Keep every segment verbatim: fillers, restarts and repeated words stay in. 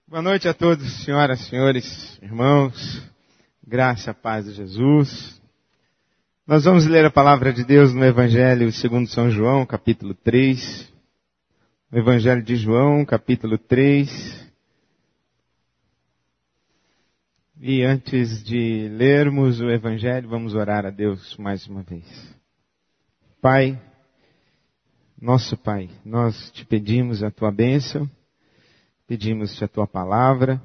Boa noite a todos, senhoras, senhores, irmãos. Graça, paz de Jesus. Nós vamos ler a palavra de Deus no Evangelho segundo São João, capítulo três. O Evangelho de João, capítulo três. E antes de lermos o Evangelho, vamos orar a Deus mais uma vez. Pai, nosso Pai, nós te pedimos a tua bênção. Pedimos-te a tua palavra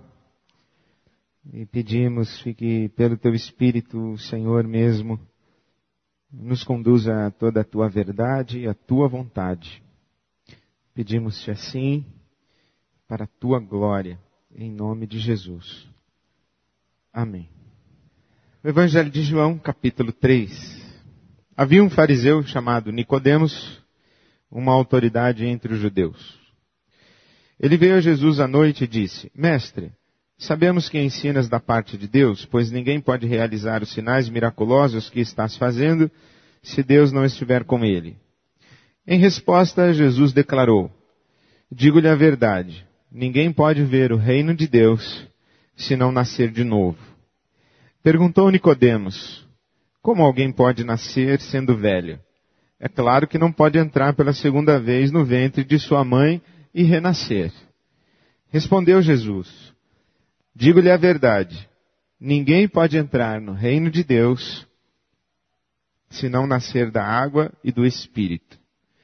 e pedimos que pelo teu Espírito, o Senhor mesmo, nos conduza a toda a tua verdade e a tua vontade. Pedimos-te assim para a tua glória, em nome de Jesus. Amém. O Evangelho de João, capítulo três. Havia um fariseu chamado Nicodemos, uma autoridade entre os judeus. Ele veio a Jesus à noite e disse: Mestre, sabemos que ensinas da parte de Deus, pois ninguém pode realizar os sinais miraculosos que estás fazendo se Deus não estiver com ele. Em resposta, Jesus declarou: Digo-lhe a verdade, ninguém pode ver o reino de Deus se não nascer de novo. Perguntou Nicodemos: Como alguém pode nascer sendo velho? É claro que não pode entrar pela segunda vez no ventre de sua mãe e renascer. Respondeu Jesus: Digo-lhe a verdade, ninguém pode entrar no reino de Deus se não nascer da água e do Espírito.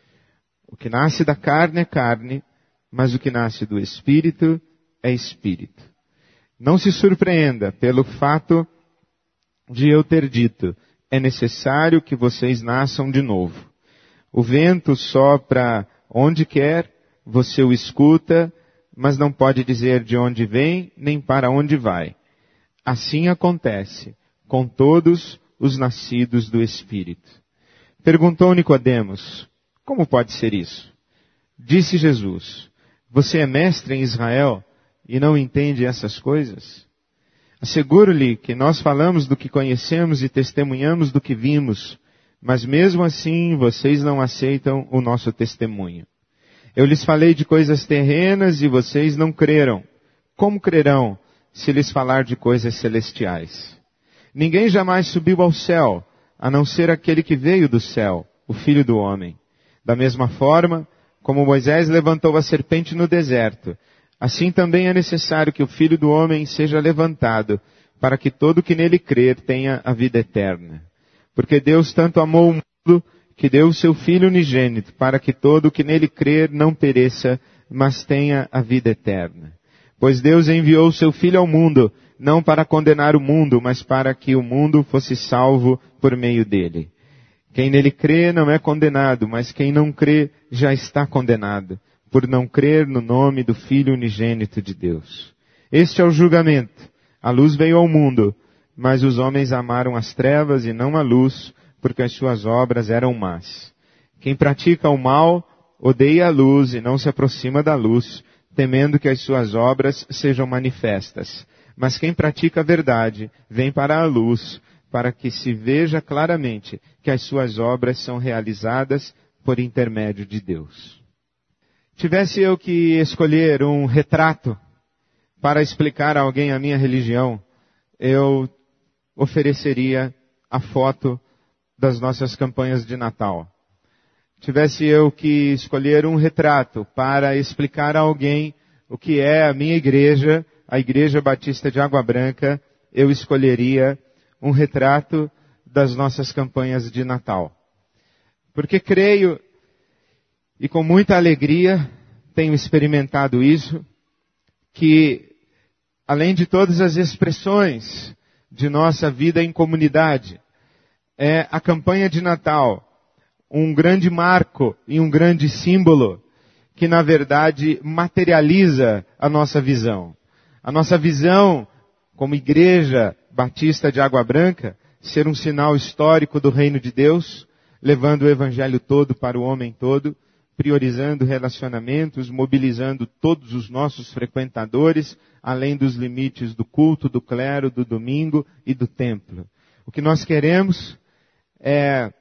O que nasce da carne é carne, mas o que nasce do Espírito é Espírito. Não se surpreenda pelo fato de eu ter dito: é necessário que vocês nasçam de novo. O vento sopra onde quer, você o escuta, mas não pode dizer de onde vem, nem para onde vai. Assim acontece com todos os nascidos do Espírito. Perguntou Nicodemos: Como pode ser isso? Disse Jesus: Você é mestre em Israel e não entende essas coisas? Asseguro-lhe que nós falamos do que conhecemos e testemunhamos do que vimos, mas mesmo assim vocês não aceitam o nosso testemunho. Eu lhes falei de coisas terrenas e vocês não creram. Como crerão se lhes falar de coisas celestiais? Ninguém jamais subiu ao céu, a não ser aquele que veio do céu, o Filho do Homem. Da mesma forma, como Moisés levantou a serpente no deserto, assim também é necessário que o Filho do Homem seja levantado, para que todo que nele crer tenha a vida eterna. Porque Deus tanto amou o mundo, que deu o seu Filho unigênito, para que todo o que nele crer não pereça, mas tenha a vida eterna. Pois Deus enviou o seu Filho ao mundo, não para condenar o mundo, mas para que o mundo fosse salvo por meio dele. Quem nele crê não é condenado, mas quem não crê já está condenado, por não crer no nome do Filho unigênito de Deus. Este é o julgamento. A luz veio ao mundo, mas os homens amaram as trevas e não a luz, porque as suas obras eram más. Quem pratica o mal odeia a luz e não se aproxima da luz, temendo que as suas obras sejam manifestas. Mas quem pratica a verdade vem para a luz, para que se veja claramente que as suas obras são realizadas por intermédio de Deus. Tivesse eu que escolher um retrato para explicar a alguém a minha religião, eu ofereceria a foto das nossas campanhas de Natal. Tivesse eu que escolher um retrato para explicar a alguém o que é a minha igreja, a Igreja Batista de Água Branca, eu escolheria um retrato das nossas campanhas de Natal. Porque creio, e com muita alegria tenho experimentado isso, que além de todas as expressões de nossa vida em comunidade, é a campanha de Natal um grande marco e um grande símbolo que, na verdade, materializa a nossa visão. A nossa visão, como Igreja Batista de Água Branca, ser um sinal histórico do reino de Deus, levando o Evangelho todo para o homem todo, priorizando relacionamentos, mobilizando todos os nossos frequentadores, além dos limites do culto, do clero, do domingo e do templo. O que nós queremos é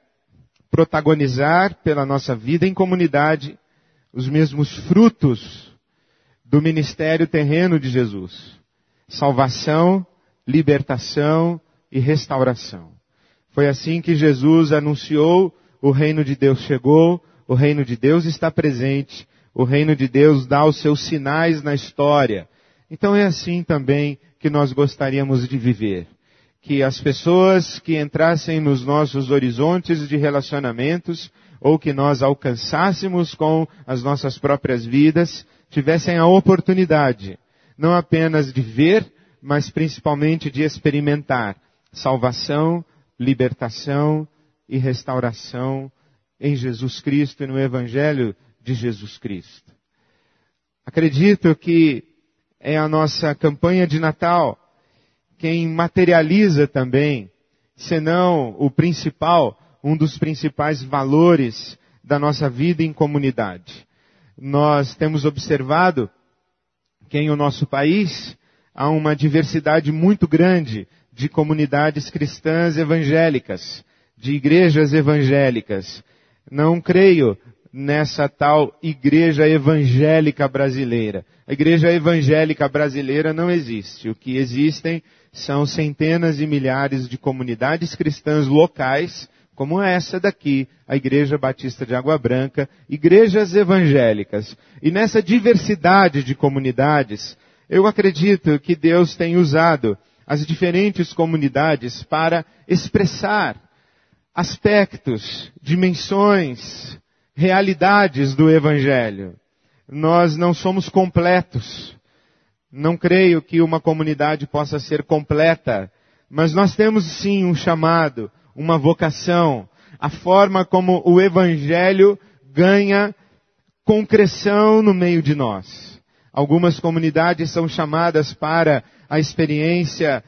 protagonizar pela nossa vida em comunidade os mesmos frutos do ministério terreno de Jesus. Salvação, libertação e restauração. Foi assim que Jesus anunciou: o reino de Deus chegou, o reino de Deus está presente, o reino de Deus dá os seus sinais na história. Então é assim também que nós gostaríamos de viver. Que as pessoas que entrassem nos nossos horizontes de relacionamentos, ou que nós alcançássemos com as nossas próprias vidas, tivessem a oportunidade, não apenas de ver, mas principalmente de experimentar salvação, libertação e restauração em Jesus Cristo e no Evangelho de Jesus Cristo. Acredito que é a nossa campanha de Natal quem materializa também, senão o principal, um dos principais valores da nossa vida em comunidade. Nós temos observado que em o nosso país há uma diversidade muito grande de comunidades cristãs evangélicas, de igrejas evangélicas. Não creio nessa tal igreja evangélica brasileira. A igreja evangélica brasileira não existe. O que existem são centenas e milhares de comunidades cristãs locais, como essa daqui, a Igreja Batista de Água Branca, igrejas evangélicas. E nessa diversidade de comunidades, eu acredito que Deus tem usado as diferentes comunidades para expressar aspectos, dimensões, realidades do Evangelho. Nós não somos completos. Não creio que uma comunidade possa ser completa, mas nós temos sim um chamado, uma vocação, a forma como o Evangelho ganha concreção no meio de nós. Algumas comunidades são chamadas para a experiência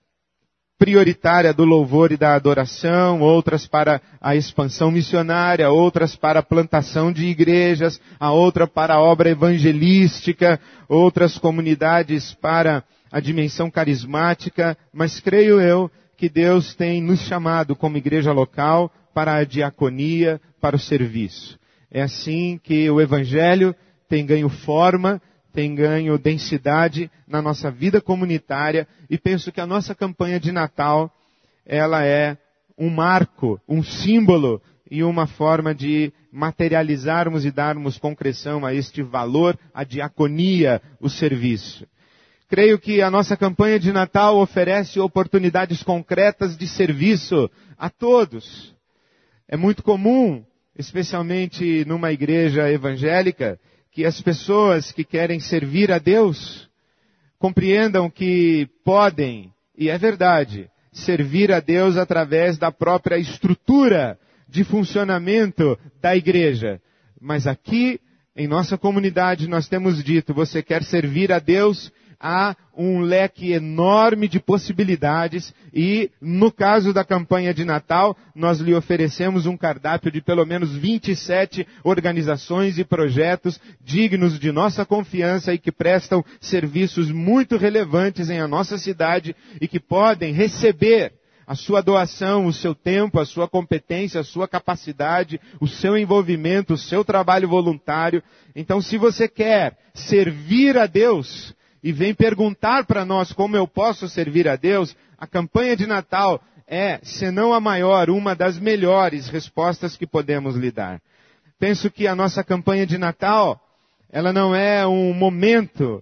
prioritária do louvor e da adoração, outras para a expansão missionária, outras para a plantação de igrejas, a outra para a obra evangelística, outras comunidades para a dimensão carismática, mas creio eu que Deus tem nos chamado como igreja local para a diaconia, para o serviço. É assim que o Evangelho tem ganho forma, tem ganho densidade na nossa vida comunitária, e penso que a nossa campanha de Natal, ela é um marco, um símbolo e uma forma de materializarmos e darmos concreção a este valor, a diaconia, o serviço. Creio que a nossa campanha de Natal oferece oportunidades concretas de serviço a todos. É muito comum, especialmente numa igreja evangélica, que as pessoas que querem servir a Deus compreendam que podem, e é verdade, servir a Deus através da própria estrutura de funcionamento da igreja. Mas aqui, em nossa comunidade, nós temos dito: você quer servir a Deus? Há um leque enorme de possibilidades e, no caso da campanha de Natal, nós lhe oferecemos um cardápio de pelo menos vinte e sete organizações e projetos dignos de nossa confiança e que prestam serviços muito relevantes em a nossa cidade e que podem receber a sua doação, o seu tempo, a sua competência, a sua capacidade, o seu envolvimento, o seu trabalho voluntário. Então, se você quer servir a Deus e vem perguntar para nós como eu posso servir a Deus, a campanha de Natal é, se não a maior, uma das melhores respostas que podemos lhe dar. Penso que a nossa campanha de Natal, ela não é um momento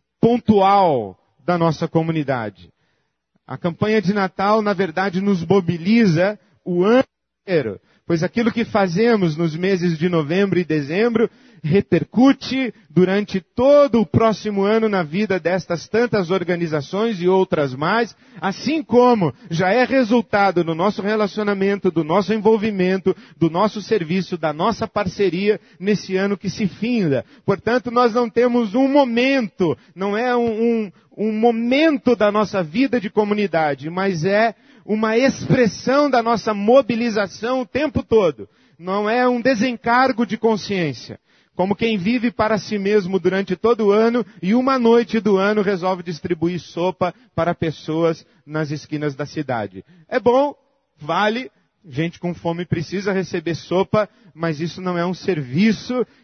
pontual da nossa comunidade. A campanha de Natal, na verdade, nos mobiliza o ano inteiro, pois aquilo que fazemos nos meses de novembro e dezembro repercute durante todo o próximo ano na vida destas tantas organizações e outras mais, assim como já é resultado no nosso relacionamento, do nosso envolvimento, do nosso serviço, da nossa parceria nesse ano que se finda. Portanto, nós não temos um momento, não é um, um, um momento da nossa vida de comunidade, mas é uma expressão da nossa mobilização o tempo todo. Não é um desencargo de consciência. Como quem vive para si mesmo durante todo o ano e uma noite do ano resolve distribuir sopa para pessoas nas esquinas da cidade. É bom, vale, gente com fome precisa receber sopa, mas isso não é um serviço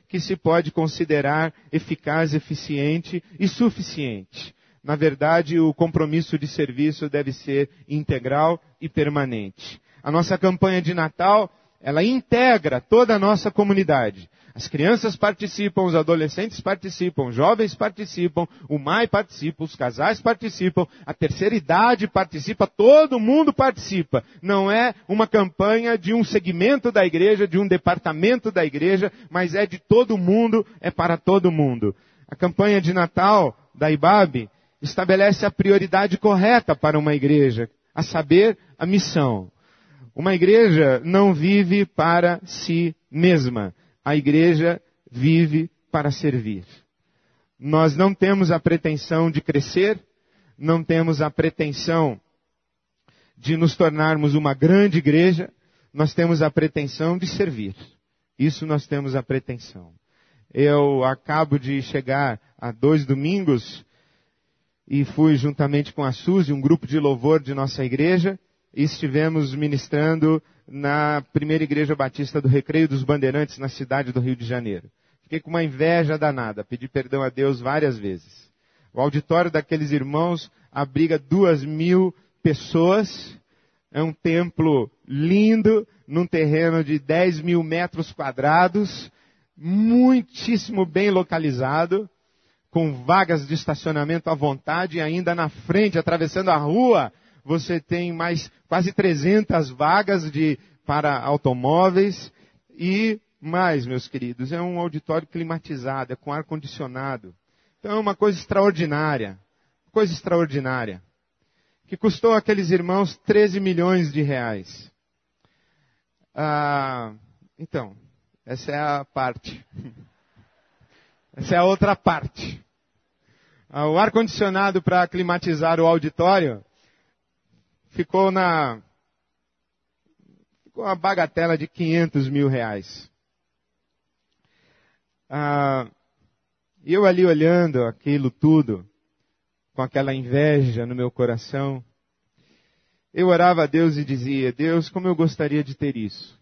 que se pode considerar eficaz, eficiente e suficiente. Na verdade, o compromisso de serviço deve ser integral e permanente. A nossa campanha de Natal, ela integra toda a nossa comunidade. As crianças participam, os adolescentes participam, os jovens participam, o M A I participa, os casais participam, a terceira idade participa, todo mundo participa. Não é uma campanha de um segmento da igreja, de um departamento da igreja, mas é de todo mundo, é para todo mundo. A campanha de Natal da I B A B estabelece a prioridade correta para uma igreja, a saber, a missão. Uma igreja não vive para si mesma. A igreja vive para servir. Nós não temos a pretensão de crescer, não temos a pretensão de nos tornarmos uma grande igreja, nós temos a pretensão de servir. Isso nós temos a pretensão. Eu acabo de chegar há dois domingos e fui juntamente com a Suzy, um grupo de louvor de nossa igreja, e estivemos ministrando na primeira igreja batista do Recreio dos Bandeirantes, na cidade do Rio de Janeiro. Fiquei com uma inveja danada, pedi perdão a Deus várias vezes. O auditório daqueles irmãos abriga duas mil pessoas, é um templo lindo, num terreno de dez mil metros quadrados, muitíssimo bem localizado, com vagas de estacionamento à vontade, e ainda na frente, atravessando a rua, você tem mais quase trezentas vagas de, para automóveis e mais, meus queridos, é um auditório climatizado, é com ar-condicionado. Então é uma coisa extraordinária, coisa extraordinária, que custou àqueles irmãos treze milhões de reais. Ah, então, essa é a parte. Essa é a outra parte. Ah, o ar-condicionado para climatizar o auditório ficou na ficou uma bagatela de quinhentos mil reais. Ah, eu ali olhando aquilo tudo, com aquela inveja no meu coração, eu orava a Deus e dizia: Deus, como eu gostaria de ter isso.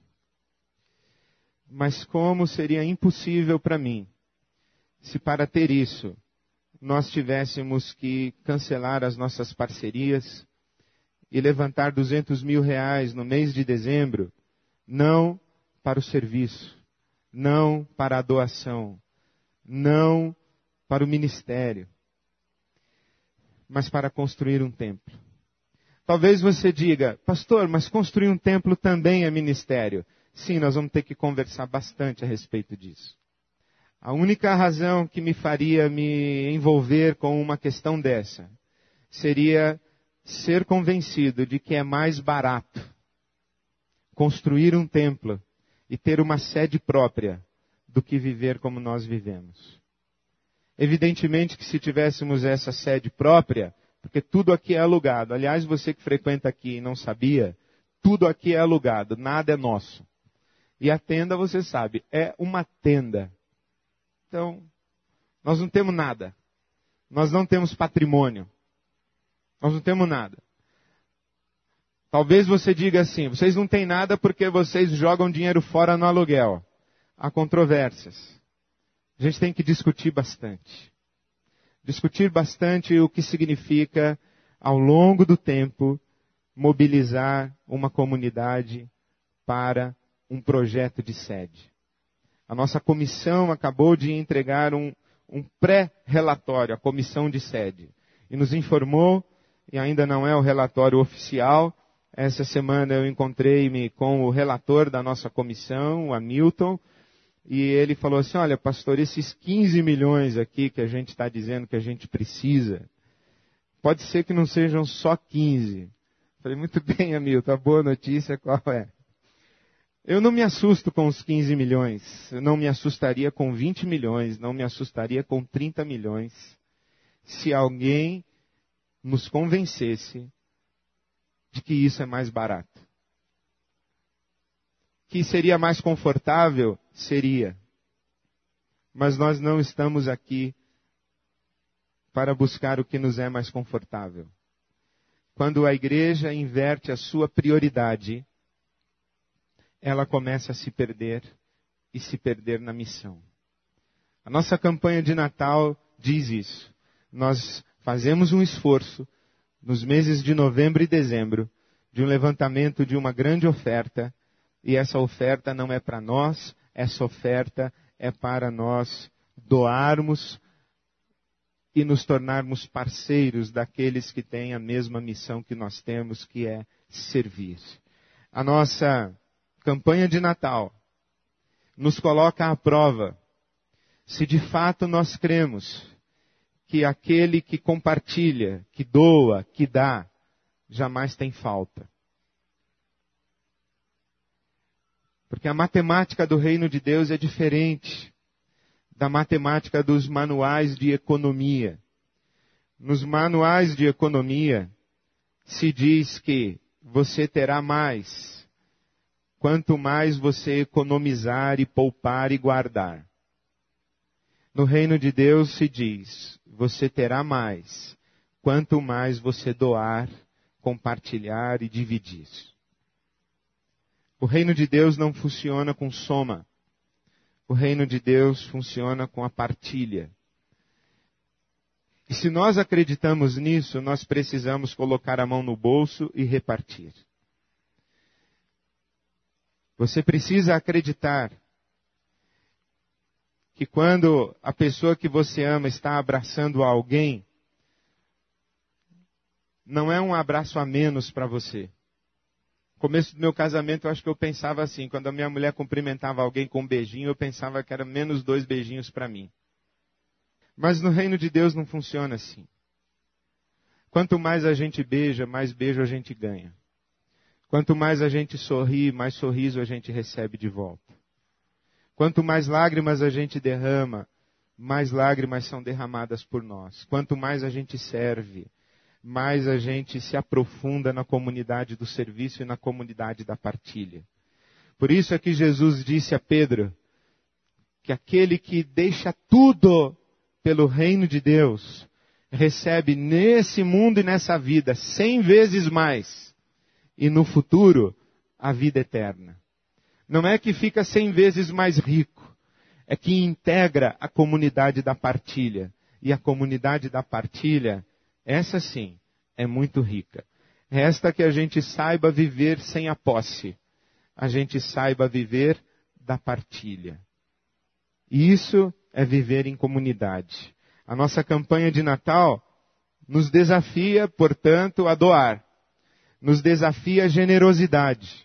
Mas como seria impossível para mim, se para ter isso, nós tivéssemos que cancelar as nossas parcerias, e levantar duzentos mil reais no mês de dezembro, não para o serviço, não para a doação, não para o ministério, mas para construir um templo. Talvez você diga: pastor, mas construir um templo também é ministério. Sim, nós vamos ter que conversar bastante a respeito disso. A única razão que me faria me envolver com uma questão dessa seria ser convencido de que é mais barato construir um templo e ter uma sede própria do que viver como nós vivemos. Evidentemente que se tivéssemos essa sede própria, porque tudo aqui é alugado. Aliás, você que frequenta aqui e não sabia, tudo aqui é alugado, nada é nosso. E a tenda, você sabe, é uma tenda. Então, nós não temos nada. Nós não temos patrimônio. Nós não temos nada. Talvez você diga assim: vocês não têm nada porque vocês jogam dinheiro fora no aluguel. Há controvérsias. A gente tem que discutir bastante. Discutir bastante o que significa, ao longo do tempo, mobilizar uma comunidade para um projeto de sede. A nossa comissão acabou de entregar um, um pré-relatório, a comissão de sede, e nos informou, e ainda não é o relatório oficial. Essa semana eu encontrei-me com o relator da nossa comissão, o Hamilton, e ele falou assim: olha, pastor, esses quinze milhões aqui que a gente está dizendo que a gente precisa, pode ser que não sejam só quinze. Falei: muito bem, Hamilton, a boa notícia qual é? Eu não me assusto com os quinze milhões, eu não me assustaria com vinte milhões, não me assustaria com trinta milhões, se alguém nos convencesse de que isso é mais barato. Que seria mais confortável? Seria. Mas nós não estamos aqui para buscar o que nos é mais confortável. Quando a igreja inverte a sua prioridade, ela começa a se perder e se perder na missão. A nossa campanha de Natal diz isso. Nós fazemos um esforço nos meses de novembro e dezembro de um levantamento de uma grande oferta, e essa oferta não é para nós, essa oferta é para nós doarmos e nos tornarmos parceiros daqueles que têm a mesma missão que nós temos, que é servir. A nossa campanha de Natal nos coloca à prova se de fato nós cremos que aquele que compartilha, que doa, que dá, jamais tem falta. Porque a matemática do reino de Deus é diferente da matemática dos manuais de economia. Nos manuais de economia se diz que você terá mais quanto mais você economizar e poupar e guardar. No reino de Deus se diz, você terá mais quanto mais você doar, compartilhar e dividir. O reino de Deus não funciona com soma. O reino de Deus funciona com a partilha. E se nós acreditamos nisso, nós precisamos colocar a mão no bolso e repartir. Você precisa acreditar que quando a pessoa que você ama está abraçando alguém, não é um abraço a menos para você. No começo do meu casamento, eu acho que eu pensava assim, quando a minha mulher cumprimentava alguém com um beijinho, eu pensava que era menos dois beijinhos para mim. Mas no reino de Deus não funciona assim. Quanto mais a gente beija, mais beijo a gente ganha. Quanto mais a gente sorri, mais sorriso a gente recebe de volta. Quanto mais lágrimas a gente derrama, mais lágrimas são derramadas por nós. Quanto mais a gente serve, mais a gente se aprofunda na comunidade do serviço e na comunidade da partilha. Por isso é que Jesus disse a Pedro que aquele que deixa tudo pelo reino de Deus recebe nesse mundo e nessa vida cem vezes mais e no futuro a vida eterna. Não é que fica cem vezes mais rico, é que integra a comunidade da partilha. E a comunidade da partilha, essa sim, é muito rica. Resta que a gente saiba viver sem a posse. A gente saiba viver da partilha. E isso é viver em comunidade. A nossa campanha de Natal nos desafia, portanto, a doar. Nos desafia a generosidade.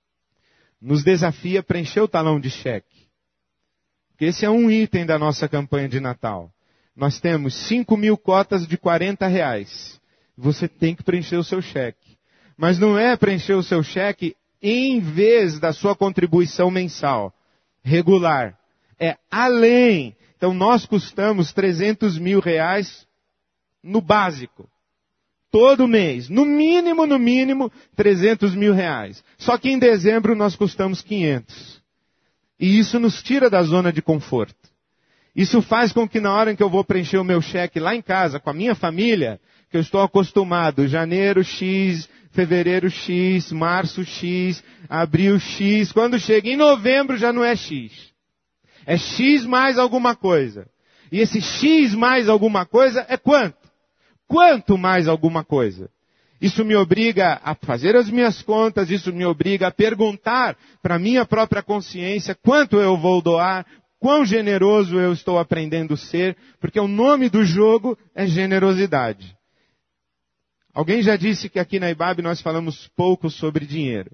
Nos desafia a preencher o talão de cheque. Porque esse é um item da nossa campanha de Natal. Nós temos cinco mil cotas de quarenta reais. Você tem que preencher o seu cheque. Mas não é preencher o seu cheque em vez da sua contribuição mensal, regular. É além. Então nós custamos trezentos mil reais no básico. Todo mês, no mínimo, no mínimo, trezentos mil reais. Só que em dezembro nós custamos quinhentos. E isso nos tira da zona de conforto. Isso faz com que na hora em que eu vou preencher o meu cheque lá em casa, com a minha família, que eu estou acostumado, janeiro X, fevereiro X, março X, abril X, quando chega em novembro já não é X. É X mais alguma coisa. E esse X mais alguma coisa é quanto? Quanto mais alguma coisa? Isso me obriga a fazer as minhas contas, isso me obriga a perguntar para a minha própria consciência quanto eu vou doar, quão generoso eu estou aprendendo a ser, porque o nome do jogo é generosidade. Alguém já disse que aqui na I B A B nós falamos pouco sobre dinheiro.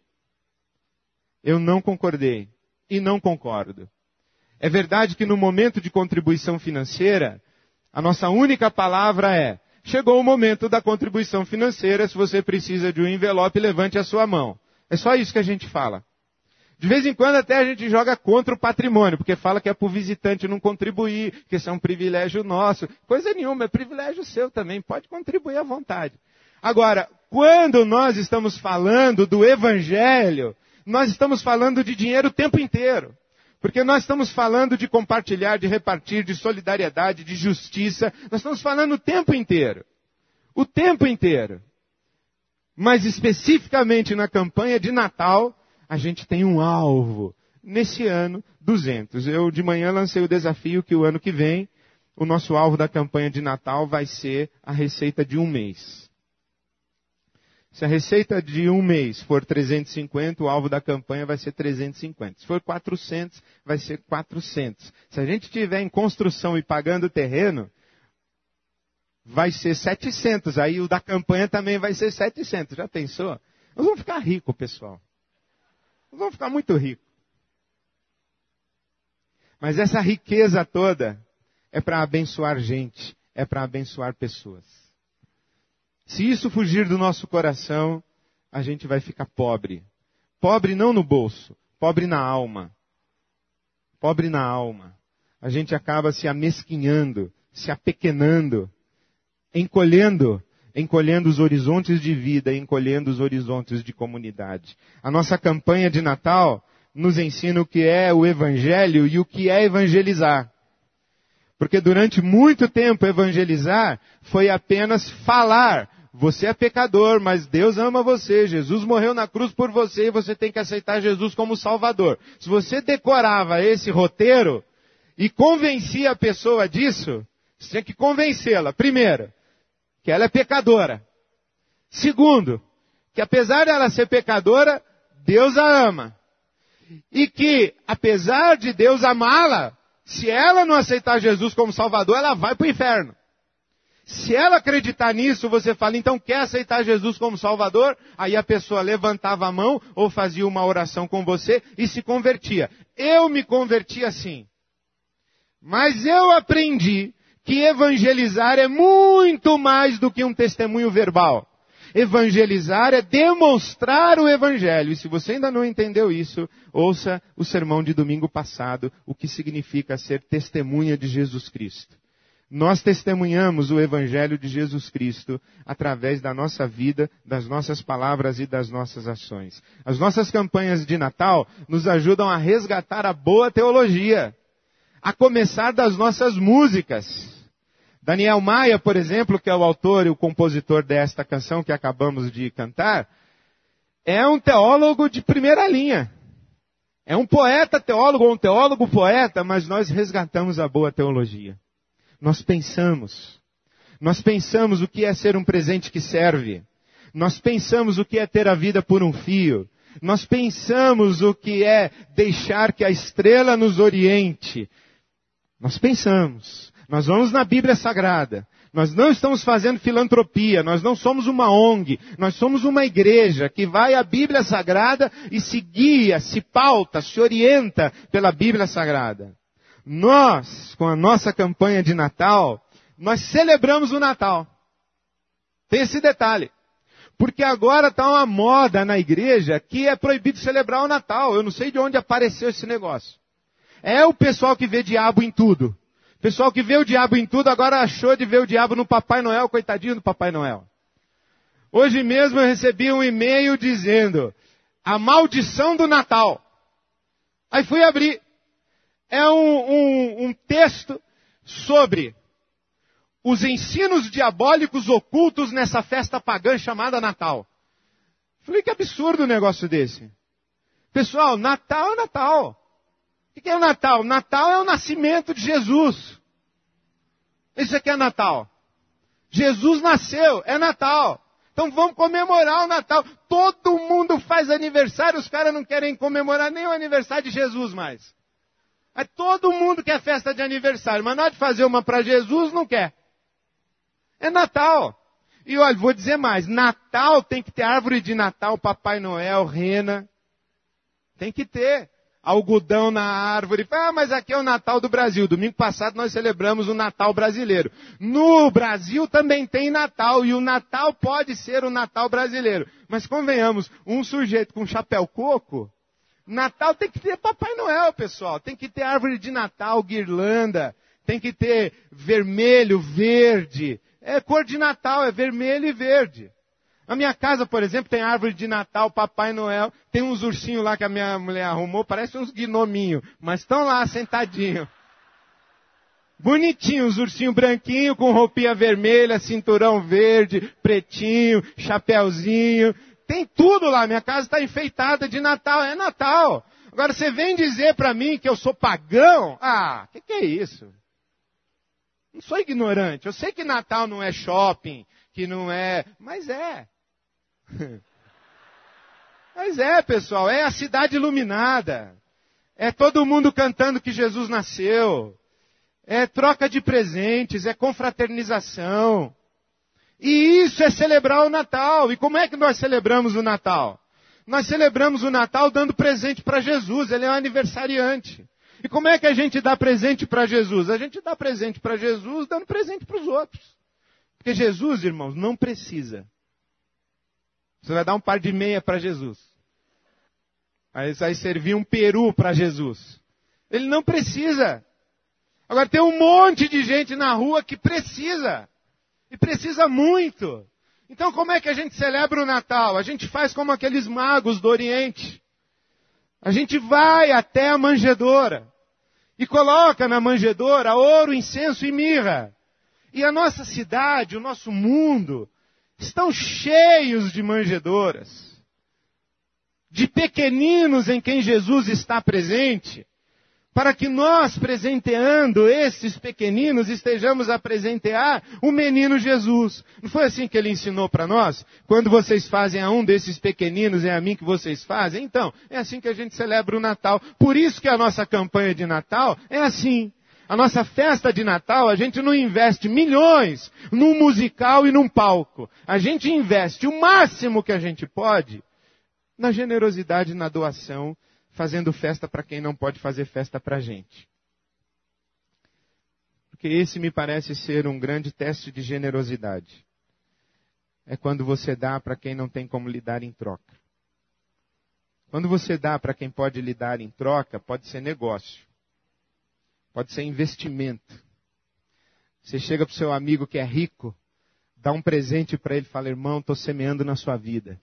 Eu não concordei e não concordo. É verdade que no momento de contribuição financeira, a nossa única palavra é: chegou o momento da contribuição financeira, se você precisa de um envelope, levante a sua mão. É só isso que a gente fala. De vez em quando até a gente joga contra o patrimônio, porque fala que é para o visitante não contribuir, que isso é um privilégio nosso. Coisa nenhuma, é privilégio seu também, pode contribuir à vontade. Agora, quando nós estamos falando do Evangelho, nós estamos falando de dinheiro o tempo inteiro. Porque nós estamos falando de compartilhar, de repartir, de solidariedade, de justiça. Nós estamos falando o tempo inteiro. O tempo inteiro. Mas especificamente na campanha de Natal, a gente tem um alvo nesse ano, duzentos. Eu de manhã lancei o desafio que o ano que vem, o nosso alvo da campanha de Natal vai ser a receita de um mês. Se a receita de um mês for trezentos e cinquenta, o alvo da campanha vai ser trezentos e cinquenta. Se for quatrocentos, vai ser quatrocentos. Se a gente estiver em construção e pagando o terreno, vai ser setecentos. Aí o da campanha também vai ser setecentos. Já pensou? Nós vamos ficar ricos, pessoal. Nós vamos ficar muito ricos. Mas essa riqueza toda é para abençoar gente, é para abençoar pessoas. Se isso fugir do nosso coração, a gente vai ficar pobre. Pobre não no bolso, pobre na alma. Pobre na alma. A gente acaba se amesquinhando, se apequenando, encolhendo, encolhendo os horizontes de vida, encolhendo os horizontes de comunidade. A nossa campanha de Natal nos ensina o que é o Evangelho e o que é evangelizar. Porque durante muito tempo evangelizar foi apenas falar. Você é pecador, mas Deus ama você. Jesus morreu na cruz por você e você tem que aceitar Jesus como Salvador. Se você decorava esse roteiro e convencia a pessoa disso, você tinha que convencê-la. Primeiro, que ela é pecadora. Segundo, que apesar dela ser pecadora, Deus a ama. E que, apesar de Deus amá-la, se ela não aceitar Jesus como Salvador, ela vai para o inferno. Se ela acreditar nisso, você fala, então quer aceitar Jesus como Salvador? Aí a pessoa levantava a mão ou fazia uma oração com você e se convertia. Eu me converti assim. Mas eu aprendi que evangelizar é muito mais do que um testemunho verbal. Evangelizar é demonstrar o Evangelho. E se você ainda não entendeu isso, ouça o sermão de domingo passado, o que significa ser testemunha de Jesus Cristo. Nós testemunhamos o Evangelho de Jesus Cristo através da nossa vida, das nossas palavras e das nossas ações. As nossas campanhas de Natal nos ajudam a resgatar a boa teologia, a começar das nossas músicas. Daniel Maia, por exemplo, que é o autor e o compositor desta canção que acabamos de cantar, é um teólogo de primeira linha. É um poeta teólogo ou um teólogo poeta, mas nós resgatamos a boa teologia. Nós pensamos. Nós pensamos o que é ser um presente que serve. Nós pensamos o que é ter a vida por um fio. Nós pensamos o que é deixar que a estrela nos oriente. Nós pensamos. Nós vamos na Bíblia Sagrada. Nós não estamos fazendo filantropia. Nós não somos uma O N G. Nós somos uma igreja que vai à Bíblia Sagrada e se guia, se pauta, se orienta pela Bíblia Sagrada. Nós, com a nossa campanha de Natal, nós celebramos o Natal. Tem esse detalhe. Porque agora está uma moda na igreja que é proibido celebrar o Natal. Eu não sei de onde apareceu esse negócio. É o pessoal que vê diabo em tudo. O pessoal que vê o diabo em tudo agora achou de ver o diabo no Papai Noel, coitadinho do Papai Noel. Hoje mesmo eu recebi um e-mail dizendo, a maldição do Natal. Aí fui abrir. É um, um, um texto sobre os ensinos diabólicos ocultos nessa festa pagã chamada Natal. Falei, que absurdo um negócio desse. Pessoal, Natal é Natal. O que é o Natal? Natal é o nascimento de Jesus. Isso aqui é Natal. Jesus nasceu, é Natal. Então vamos comemorar o Natal. Todo mundo faz aniversário, os caras não querem comemorar nem o aniversário de Jesus mais. Aí todo mundo quer festa de aniversário, mas na hora de fazer uma para Jesus, não quer. É Natal. E olha, vou dizer mais, Natal tem que ter árvore de Natal, Papai Noel, rena. Tem que ter. Algodão na árvore. Ah, mas aqui é o Natal do Brasil. Domingo passado nós celebramos o Natal brasileiro. No Brasil também tem Natal, e o Natal pode ser o Natal brasileiro. Mas convenhamos, um sujeito com chapéu coco, Natal tem que ter Papai Noel, pessoal. Tem que ter árvore de Natal, guirlanda. Tem que ter vermelho, verde. É cor de Natal, é vermelho e verde. Na minha casa, por exemplo, tem árvore de Natal, Papai Noel. Tem uns ursinhos lá que a minha mulher arrumou, parece uns gnominhos. Mas estão lá sentadinhos. Bonitinhos, ursinho branquinho, com roupinha vermelha, cinturão verde, pretinho, chapéuzinho. Tem tudo lá, minha casa está enfeitada de Natal, é Natal. Agora, você vem dizer para mim que eu sou pagão? Ah, o que, que é isso? Não sou ignorante. Eu sei que Natal não é shopping, que não é... Mas é. Mas é, pessoal. É a cidade iluminada. É todo mundo cantando que Jesus nasceu. É troca de presentes. É confraternização. E isso é celebrar o Natal. E como é que nós celebramos o Natal? Nós celebramos o Natal dando presente para Jesus. Ele é um aniversariante. E como é que a gente dá presente para Jesus? A gente dá presente para Jesus dando presente para os outros. Porque Jesus, irmãos, não precisa. Você vai dar um par de meia para Jesus. Aí vai servir um peru para Jesus. Ele não precisa. Agora tem um monte de gente na rua que precisa. E precisa muito. Então como é que a gente celebra o Natal? A gente faz como aqueles magos do Oriente. A gente vai até a manjedoura. E coloca na manjedoura ouro, incenso e mirra. E a nossa cidade, o nosso mundo, estão cheios de manjedouras. De pequeninos em quem Jesus está presente. Para que nós, presenteando esses pequeninos, estejamos a presentear o menino Jesus. Não foi assim que ele ensinou para nós? Quando vocês fazem a um desses pequeninos, é a mim que vocês fazem? Então, é assim que a gente celebra o Natal. Por isso que a nossa campanha de Natal é assim. A nossa festa de Natal, a gente não investe milhões num musical e num palco. A gente investe o máximo que a gente pode na generosidade e na doação, fazendo festa para quem não pode fazer festa para a gente. Porque esse me parece ser um grande teste de generosidade. É quando você dá para quem não tem como lhe dar em troca. Quando você dá para quem pode lhe dar em troca, pode ser negócio. Pode ser investimento. Você chega para o seu amigo que é rico, dá um presente para ele e fala, irmão, estou semeando na sua vida.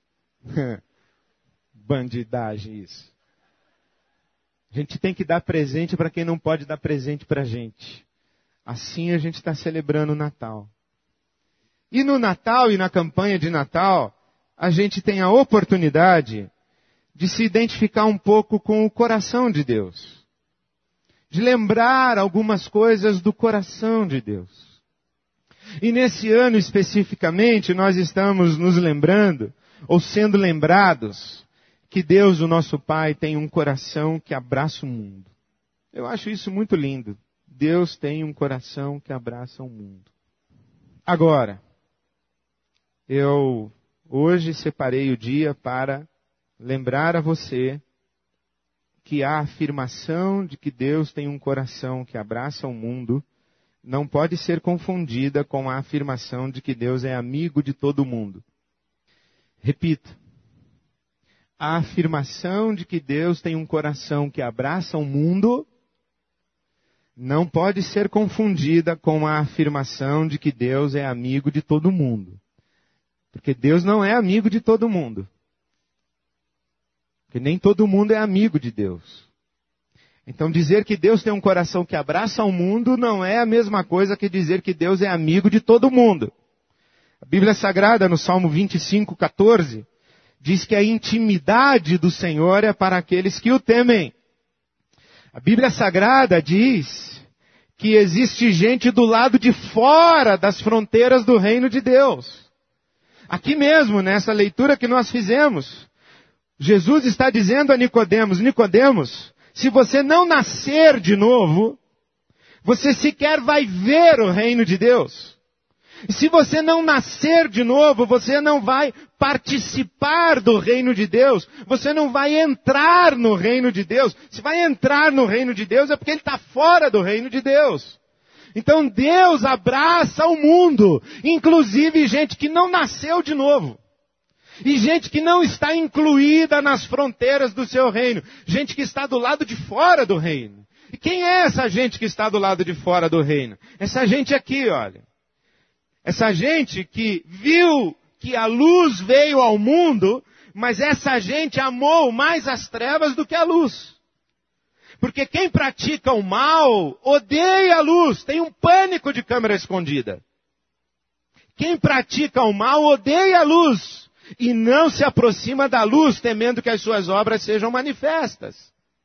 Bandidagem isso. A gente tem que dar presente para quem não pode dar presente para a gente. Assim a gente está celebrando o Natal. E no Natal e na campanha de Natal, a gente tem a oportunidade de se identificar um pouco com o coração de Deus. De lembrar algumas coisas do coração de Deus. E nesse ano especificamente, nós estamos nos lembrando, ou sendo lembrados, que Deus, o nosso Pai, tem um coração que abraça o mundo. Eu acho isso muito lindo. Deus tem um coração que abraça o mundo. Agora, eu hoje separei o dia para lembrar a você que a afirmação de que Deus tem um coração que abraça o mundo não pode ser confundida com a afirmação de que Deus é amigo de todo mundo. Repito. A afirmação de que Deus tem um coração que abraça o mundo não pode ser confundida com a afirmação de que Deus é amigo de todo mundo. Porque Deus não é amigo de todo mundo. Porque nem todo mundo é amigo de Deus. Então dizer que Deus tem um coração que abraça o mundo não é a mesma coisa que dizer que Deus é amigo de todo mundo. A Bíblia Sagrada, no Salmo vinte e cinco, quatorze, diz que a intimidade do Senhor é para aqueles que o temem. A Bíblia Sagrada diz que existe gente do lado de fora das fronteiras do reino de Deus. Aqui mesmo, nessa leitura que nós fizemos, Jesus está dizendo a Nicodemos, Nicodemos, se você não nascer de novo, você sequer vai ver o reino de Deus. E se você não nascer de novo, você não vai participar do reino de Deus. Você não vai entrar no reino de Deus. Se vai entrar no reino de Deus é porque ele está fora do reino de Deus. Então Deus abraça o mundo, inclusive gente que não nasceu de novo. E gente que não está incluída nas fronteiras do seu reino. Gente que está do lado de fora do reino. E quem é essa gente que está do lado de fora do reino? Essa gente aqui, olha. Essa gente que viu que a luz veio ao mundo, mas essa gente amou mais as trevas do que a luz. Porque quem pratica o mal odeia a luz, tem um pânico de câmera escondida. Quem pratica o mal odeia a luz e não se aproxima da luz, temendo que as suas obras sejam manifestas.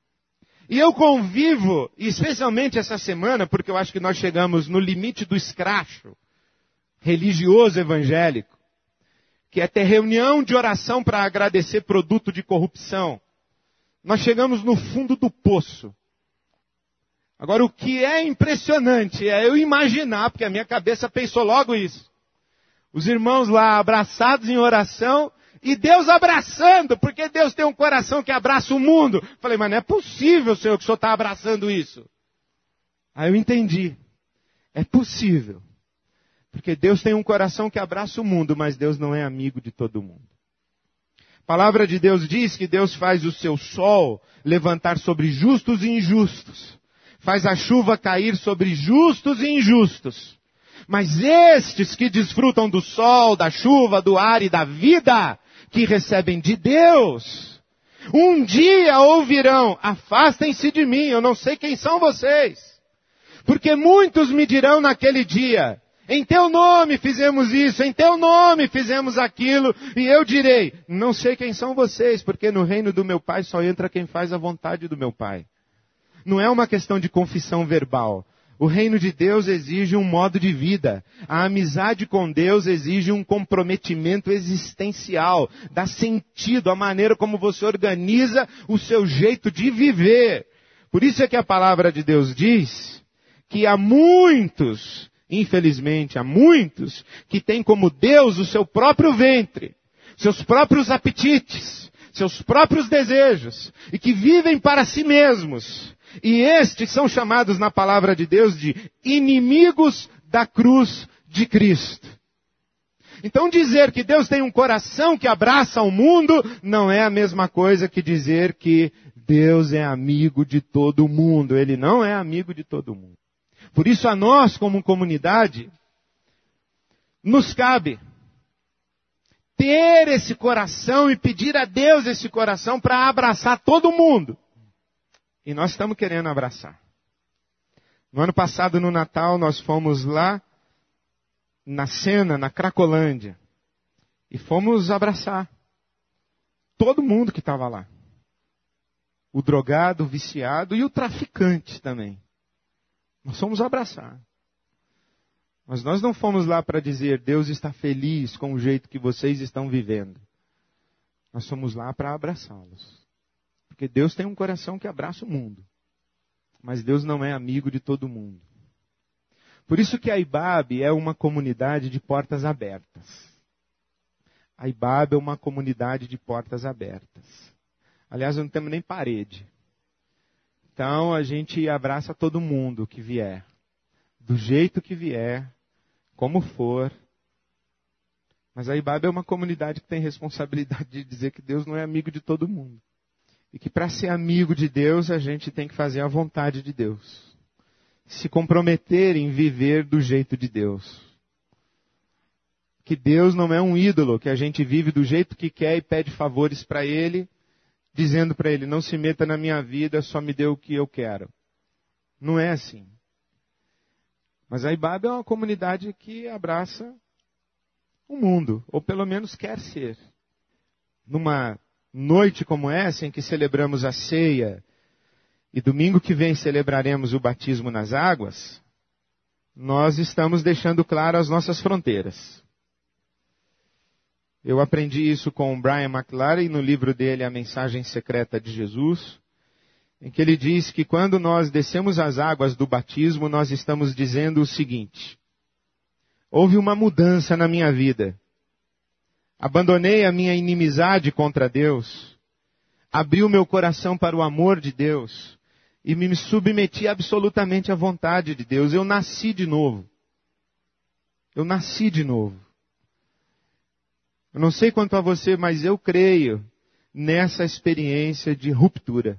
E eu convivo, especialmente essa semana, porque eu acho que nós chegamos no limite do escracho religioso evangélico, que é ter reunião de oração para agradecer produto de corrupção. Nós chegamos no fundo do poço. Agora, o que é impressionante é eu imaginar, porque a minha cabeça pensou logo isso. Os irmãos lá abraçados em oração e Deus abraçando, porque Deus tem um coração que abraça o mundo. Falei, mas não é possível, Senhor, que o Senhor está abraçando isso. Aí eu entendi. É possível. Porque Deus tem um coração que abraça o mundo, mas Deus não é amigo de todo mundo. A palavra de Deus diz que Deus faz o seu sol levantar sobre justos e injustos. Faz a chuva cair sobre justos e injustos. Mas estes que desfrutam do sol, da chuva, do ar e da vida, que recebem de Deus, um dia ouvirão, afastem-se de mim, eu não sei quem são vocês. Porque muitos me dirão naquele dia, em teu nome fizemos isso, em teu nome fizemos aquilo, e eu direi, não sei quem são vocês, porque no reino do meu Pai só entra quem faz a vontade do meu Pai. Não é uma questão de confissão verbal. O reino de Deus exige um modo de vida. A amizade com Deus exige um comprometimento existencial. Dá sentido à maneira como você organiza o seu jeito de viver. Por isso é que a palavra de Deus diz que há muitos, infelizmente, há muitos que têm como Deus o seu próprio ventre, seus próprios apetites, seus próprios desejos, e que vivem para si mesmos. E estes são chamados na palavra de Deus de inimigos da cruz de Cristo. Então dizer que Deus tem um coração que abraça o mundo não é a mesma coisa que dizer que Deus é amigo de todo mundo. Ele não é amigo de todo mundo. Por isso a nós, como comunidade, nos cabe ter esse coração e pedir a Deus esse coração para abraçar todo mundo. E nós estamos querendo abraçar. No ano passado, no Natal, nós fomos lá na Sena, na Cracolândia. E fomos abraçar todo mundo que estava lá. O drogado, o viciado e o traficante também. Nós fomos abraçar. Mas nós não fomos lá para dizer, Deus está feliz com o jeito que vocês estão vivendo. Nós fomos lá para abraçá-los. Porque Deus tem um coração que abraça o mundo. Mas Deus não é amigo de todo mundo. Por isso que a I B A B é uma comunidade de portas abertas. A I B A B é uma comunidade de portas abertas. Aliás, não temos nem parede. Então a gente abraça todo mundo que vier. Do jeito que vier, como for. Mas a I B A B é uma comunidade que tem responsabilidade de dizer que Deus não é amigo de todo mundo. E que para ser amigo de Deus, a gente tem que fazer a vontade de Deus. Se comprometer em viver do jeito de Deus. Que Deus não é um ídolo, que a gente vive do jeito que quer e pede favores para Ele, dizendo para Ele, não se meta na minha vida, só me dê o que eu quero. Não é assim. Mas a I B A B é uma comunidade que abraça o mundo, ou pelo menos quer ser. Numa noite como essa, em que celebramos a ceia, e domingo que vem celebraremos o batismo nas águas, nós estamos deixando claro as nossas fronteiras. Eu aprendi isso com o Brian McLaren no livro dele, A Mensagem Secreta de Jesus, em que ele diz que quando nós descemos as águas do batismo, nós estamos dizendo o seguinte: houve uma mudança na minha vida. Abandonei a minha inimizade contra Deus, abri o meu coração para o amor de Deus e me submeti absolutamente à vontade de Deus. Eu nasci de novo. Eu nasci de novo. Eu não sei quanto a você, mas eu creio nessa experiência de ruptura.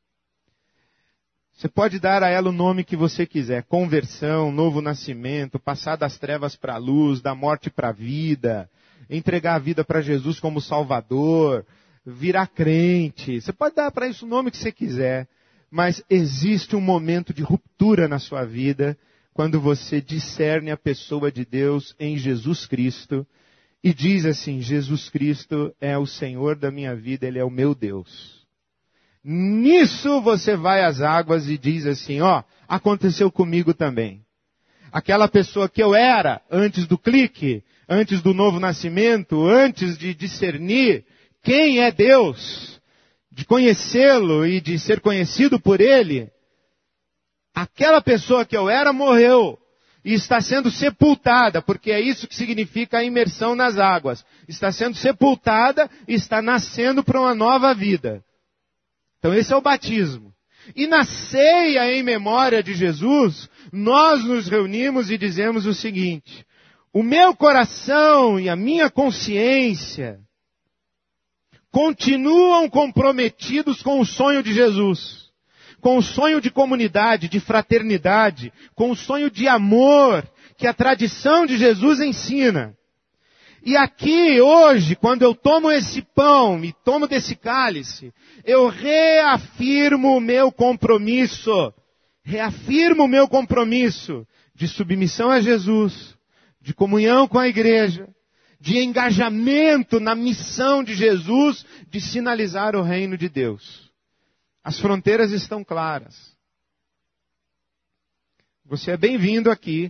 Você pode dar a ela o nome que você quiser. Conversão, novo nascimento, passar das trevas para a luz, da morte para a vida, entregar a vida para Jesus como Salvador, virar crente. Você pode dar para isso o nome que você quiser. Mas existe um momento de ruptura na sua vida quando você discerne a pessoa de Deus em Jesus Cristo e diz assim: Jesus Cristo é o Senhor da minha vida, Ele é o meu Deus. Nisso você vai às águas e diz assim: ó, aconteceu comigo também. Aquela pessoa que eu era antes do clique, antes do novo nascimento, antes de discernir quem é Deus, de conhecê-lo e de ser conhecido por Ele, aquela pessoa que eu era morreu e está sendo sepultada, porque é isso que significa a imersão nas águas. Está sendo sepultada e está nascendo para uma nova vida. Então esse é o batismo. E na ceia em memória de Jesus, nós nos reunimos e dizemos o seguinte: o meu coração e a minha consciência continuam comprometidos com o sonho de Jesus, com o sonho de comunidade, de fraternidade, com o sonho de amor que a tradição de Jesus ensina. E aqui, hoje, quando eu tomo esse pão e tomo desse cálice, eu reafirmo o meu compromisso, reafirmo o meu compromisso de submissão a Jesus, de comunhão com a igreja, de engajamento na missão de Jesus de sinalizar o reino de Deus. As fronteiras estão claras. Você é bem-vindo aqui.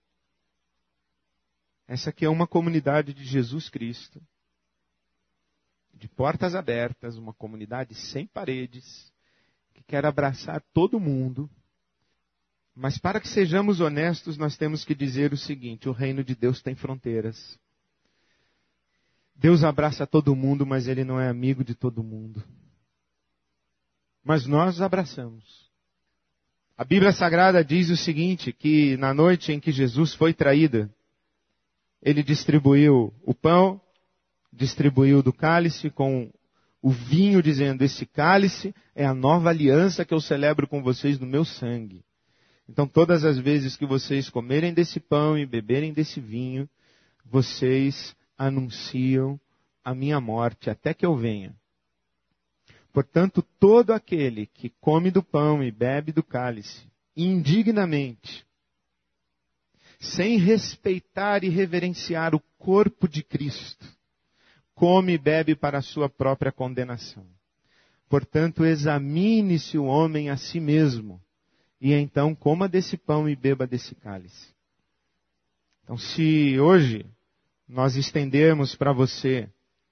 Essa aqui é uma comunidade de Jesus Cristo, de portas abertas, uma comunidade sem paredes, que quer abraçar todo mundo. Mas para que sejamos honestos, nós temos que dizer o seguinte: o reino de Deus tem fronteiras. Deus abraça todo mundo, mas Ele não é amigo de todo mundo. Mas nós abraçamos. A Bíblia Sagrada diz o seguinte, que na noite em que Jesus foi traído, Ele distribuiu o pão, distribuiu do cálice com o vinho, dizendo: esse cálice é a nova aliança que eu celebro com vocês no meu sangue. Então todas as vezes que vocês comerem desse pão e beberem desse vinho, vocês anunciam a minha morte até que eu venha. Portanto, todo aquele que come do pão e bebe do cálice, indignamente, sem respeitar e reverenciar o corpo de Cristo, come e bebe para a sua própria condenação. Portanto, examine-se o homem a si mesmo, e então coma desse pão e beba desse cálice. Então, se hoje nós estendermos para você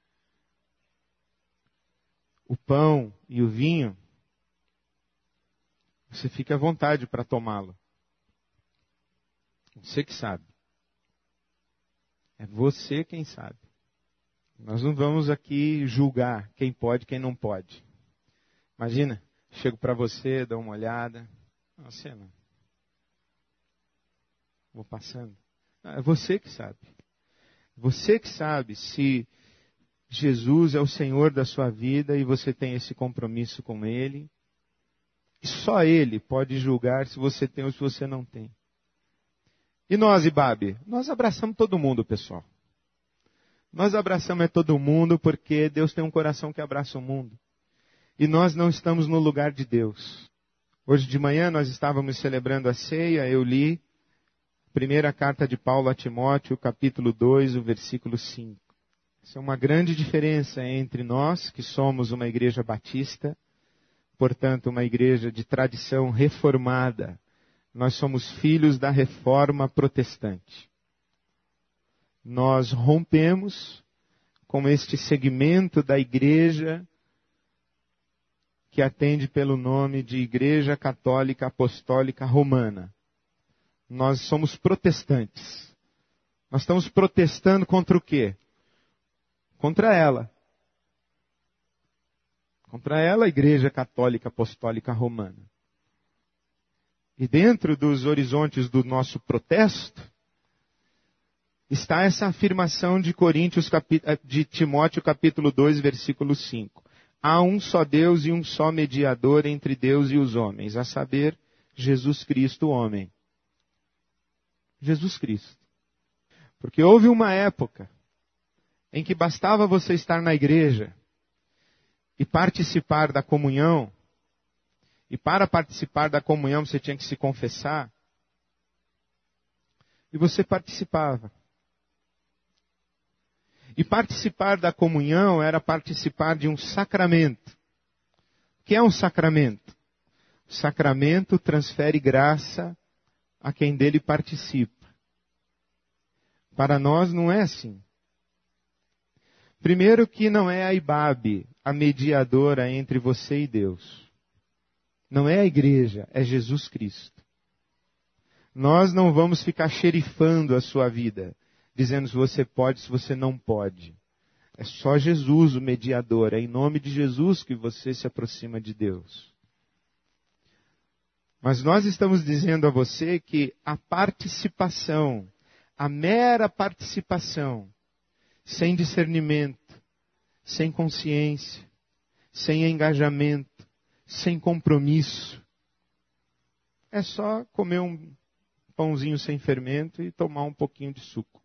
o pão e o vinho, você fica à vontade para tomá-lo. Você que sabe. É você quem sabe. Nós não vamos aqui julgar quem pode e quem não pode. Imagina, chego para você, dou uma olhada. Não, você não. Vou passando. É você que sabe. Você que sabe se Jesus é o Senhor da sua vida e você tem esse compromisso com Ele. E só Ele pode julgar se você tem ou se você não tem. E nós, Ibabe? Nós abraçamos todo mundo, pessoal. Nós abraçamos é todo mundo porque Deus tem um coração que abraça o mundo. E nós não estamos no lugar de Deus. Hoje de manhã nós estávamos celebrando a ceia, eu li a primeira carta de Paulo a Timóteo, capítulo dois, o versículo cinco. Essa é uma grande diferença entre nós, que somos uma igreja batista, portanto uma igreja de tradição reformada. Nós somos filhos da reforma protestante. Nós rompemos com este segmento da igreja que atende pelo nome de Igreja Católica Apostólica Romana. Nós somos protestantes. Nós estamos protestando contra o quê? Contra ela. Contra ela, a Igreja Católica Apostólica Romana. E dentro dos horizontes do nosso protesto, está essa afirmação de Coríntios, de Timóteo capítulo dois, versículo cinco. Há um só Deus e um só mediador entre Deus e os homens, a saber, Jesus Cristo, o homem. Jesus Cristo. Porque houve uma época em que bastava você estar na igreja e participar da comunhão. E para participar da comunhão você tinha que se confessar. E você participava. E participar da comunhão era participar de um sacramento. O que é um sacramento? O sacramento transfere graça a quem dele participa. Para nós não é assim. Primeiro que não é a Ibabe, a mediadora entre você e Deus. Não é a igreja, é Jesus Cristo. Nós não vamos ficar xerifando a sua vida, dizendo se você pode, se você não pode. É só Jesus o mediador, é em nome de Jesus que você se aproxima de Deus. Mas nós estamos dizendo a você que a participação, a mera participação, sem discernimento, sem consciência, sem engajamento, sem compromisso, é só comer um pãozinho sem fermento e tomar um pouquinho de suco.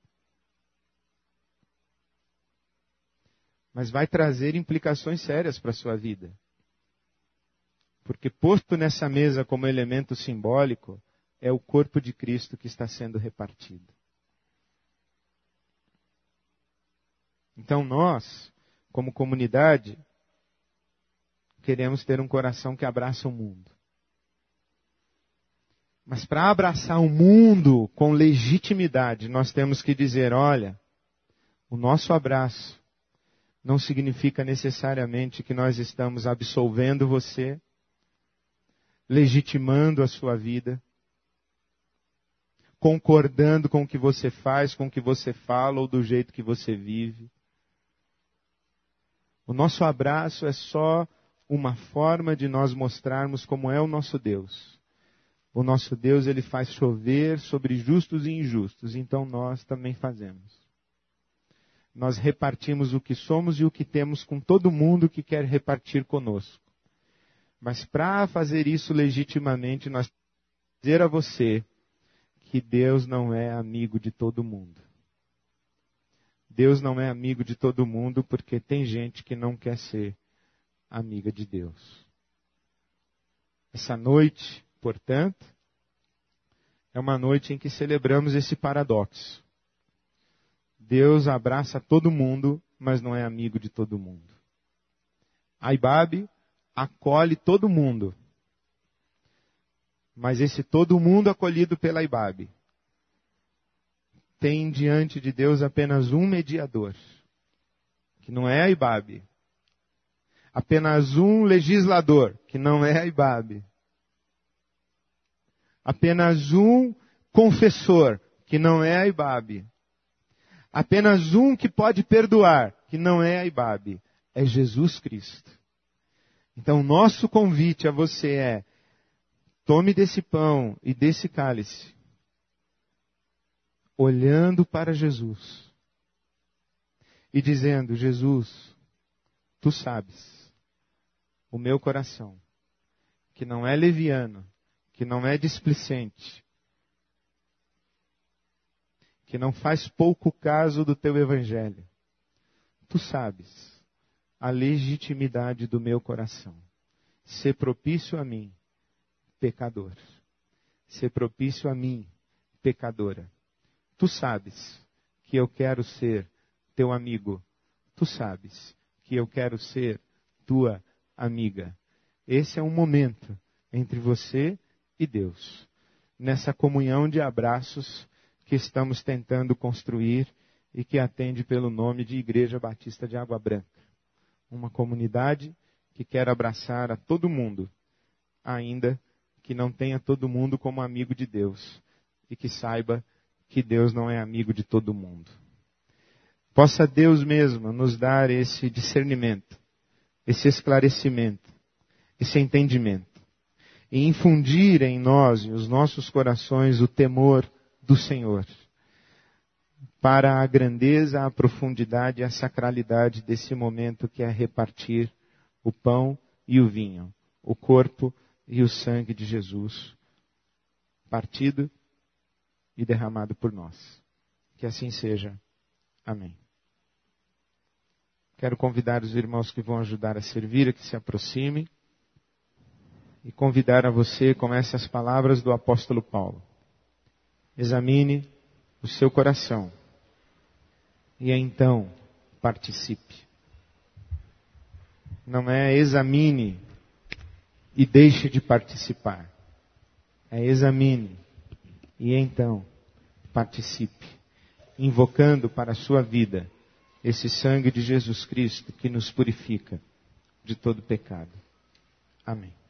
Mas vai trazer implicações sérias para a sua vida. Porque posto nessa mesa como elemento simbólico, é o corpo de Cristo que está sendo repartido. Então nós, como comunidade, queremos ter um coração que abraça o mundo. Mas para abraçar o mundo com legitimidade, nós temos que dizer, olha, o nosso abraço não significa necessariamente que nós estamos absolvendo você, legitimando a sua vida, concordando com o que você faz, com o que você fala ou do jeito que você vive. O nosso abraço é só uma forma de nós mostrarmos como é o nosso Deus. O nosso Deus, ele faz chover sobre justos e injustos, então nós também fazemos. Nós repartimos o que somos e o que temos com todo mundo que quer repartir conosco. Mas para fazer isso legitimamente, nós temos que dizer a você que Deus não é amigo de todo mundo. Deus não é amigo de todo mundo porque tem gente que não quer ser amiga de Deus. Essa noite, portanto, é uma noite em que celebramos esse paradoxo. Deus abraça todo mundo, mas não é amigo de todo mundo. A Ibabe acolhe todo mundo, mas esse todo mundo acolhido pela Ibabe tem diante de Deus apenas um mediador, que não é a Ibabe. Apenas um legislador, que não é a Ibabe. Apenas um confessor, que não é a Ibabe. Apenas um que pode perdoar, que não é a Ibabe. É Jesus Cristo. Então, nosso convite a você é, tome desse pão e desse cálice, olhando para Jesus e dizendo, Jesus, tu sabes o meu coração, que não é leviano, que não é displicente, que não faz pouco caso do teu evangelho. Tu sabes a legitimidade do meu coração. Ser propício a mim, pecador. Ser propício a mim, pecadora. Tu sabes que eu quero ser teu amigo. Tu sabes que eu quero ser tua amiga. Esse é um momento entre você e Deus. Nessa comunhão de abraços que estamos tentando construir e que atende pelo nome de Igreja Batista de Água Branca. Uma comunidade que quer abraçar a todo mundo, ainda que não tenha todo mundo como amigo de Deus, e que saiba que Deus não é amigo de todo mundo. Possa Deus mesmo nos dar esse discernimento, esse esclarecimento, esse entendimento, e infundir em nós e os nossos corações o temor do Senhor, para a grandeza, a profundidade e a sacralidade desse momento que é repartir o pão e o vinho, o corpo e o sangue de Jesus, partido e derramado por nós. Que assim seja. Amém. Quero convidar os irmãos que vão ajudar a servir a que se aproximem e convidar a você com essas palavras do apóstolo Paulo. Examine o seu coração. E então participe. Não é examine e deixe de participar. É examine e então participe, invocando para a sua vida esse sangue de Jesus Cristo que nos purifica de todo pecado. Amém.